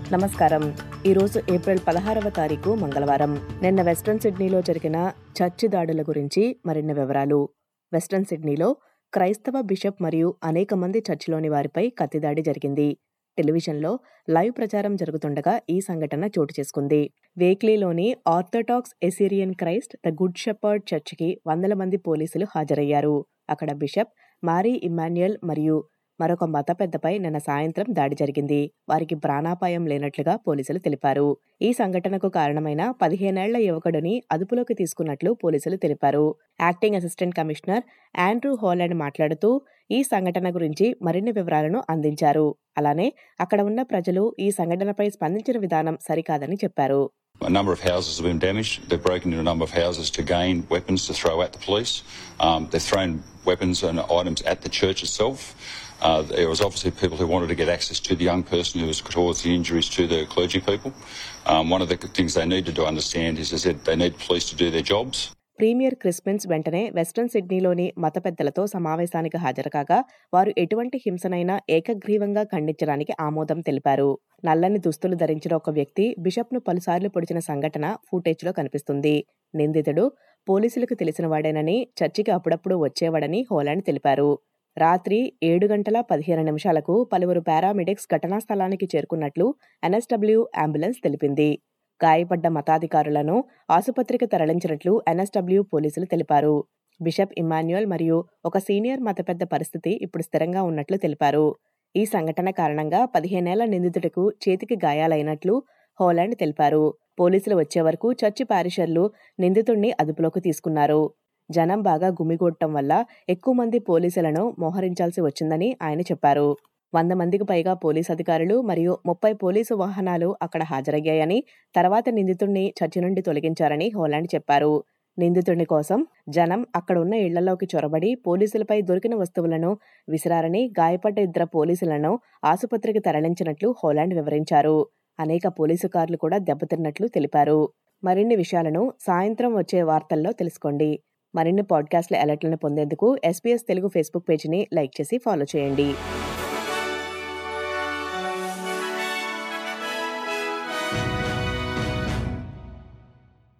నమస్కారం. ఈరోజు ఏప్రిల్ 16వ తారీఖు మంగళవారం. నిన్న వెస్ట్రన్ సిడ్నీలో జరిగిన చర్చి దాడుల గురించి మరిన్ని వివరాలు. వెస్ట్రన్ సిడ్నీలో క్రైస్తవ బిషప్ మరియు అనేక మంది చర్చిలోని వారిపై కత్తిదాడి జరిగింది. టెలివిజన్లో లైవ్ ప్రచారం జరుగుతుండగా ఈ సంఘటన చోటు చేసుకుంది. వేక్లీలోని orthodox Assyrian Christ the good shepherd చర్చికి వందల మంది పోలీసులు హాజరయ్యారు. అక్కడ బిషప్ మారీ ఇమ్మాన్యుయల్ మరియు మరొక మత పెద్దపై నిన్న సాయంత్రం దాడి జరిగింది. వారికి ప్రాణాపాయం లేనట్లుగా పోలీసులు తెలిపారు. ఈ సంఘటనకు కారణమైన 15 ఏళ్ల యువకుడిని అదుపులోకి తీసుకున్నట్లు పోలీసులు తెలిపారు. Acting assistant commissioner Andrew Holland మాట్లాడుతూ ఈ సంఘటన గురించి మరిన్ని వివరాలను అందించారు. అలానే అక్కడ ఉన్న ప్రజలు ఈ సంఘటనపై స్పందించిన విధానం సరికాదని చెప్పారు. A number of houses have been damaged. They've broken into a number of houses to gain weapons to throw at the police. They've thrown weapons and items at the church itself. There was obviously people who wanted to get access to the young person who has caused the injuries to the clergy people. One of the things they needed to understand is that they need police to do their jobs. Premier Chris Minns వెంటనే western సిడ్నీలోని మత పెద్దలతో సమావేశానికి హాజరుకాగా వారు ఎటువంటి హింసనైనా ఏకగ్రీవంగా ఖండించడానికి ఆమోదం తెలిపారు. నల్లని దుస్తులు ధరించిన ఒక వ్యక్తి బిషప్ను పలుసార్లు పొడిచిన సంఘటన ఫుటేజ్లో కనిపిస్తుంది. నిందితుడు పోలీసులకు తెలిసిన వాడేనని, చర్చికి అప్పుడప్పుడు వచ్చేవాడని హోలాండ్ తెలిపారు. రాత్రి 7:15 పలువురు పారామెడిక్స్ ఘటనా స్థలానికి చేరుకున్నట్లు ఎన్ఎస్డబ్ల్యూ అంబులెన్స్ తెలిపింది. గాయపడ్డ మతాధికారులను ఆసుపత్రికి తరలించినట్లు ఎన్ఎస్డబ్ల్యూ పోలీసులు తెలిపారు. బిషప్ ఇమ్మాన్యుయల్ మరియు ఒక సీనియర్ మత పెద్ద పరిస్థితి ఇప్పుడు స్థిరంగా ఉన్నట్లు తెలిపారు. ఈ సంఘటన కారణంగా 15 ఏళ్ల నిందితుడికి చేతికి గాయాలైనట్లు హోలాండ్ తెలిపారు. పోలీసులు వచ్చే వరకు చర్చి పారిషర్లు నిందితుడిని అదుపులోకి తీసుకున్నారు. జనం బాగా గుమిగూడటం వల్ల ఎక్కువ మంది పోలీసులను మోహరించాల్సి వచ్చిందని ఆయన చెప్పారు. 100 మందికి పైగా పోలీసు అధికారులు మరియు 30 పోలీసు వాహనాలు అక్కడ హాజరయ్యాయని, తర్వాత నిందితుడిని చర్చి నుండి తొలగించారని హోలాండ్ చెప్పారు. నిందితుడిని కోసం జనం అక్కడ ఉన్న ఇళ్లలోకి చొరబడి పోలీసులపై దొరికిన వస్తువులను విసిరారని, గాయపడ్డ 2 పోలీసులను ఆసుపత్రికి తరలించినట్లు హోలాండ్ వివరించారు. అనేక పోలీసు కార్లు కూడా దెబ్బతిన్నట్లు తెలిపారు. మరిన్ని విషయాలను సాయంత్రం వచ్చే వార్తల్లో తెలుసుకోండి. మరిన్ని పాడ్కాస్ట్ల అలర్ట్లను పొందేందుకు SBS తెలుగు ఫేస్బుక్ పేజీని లైక్ చేసి ఫాలో చేయండి.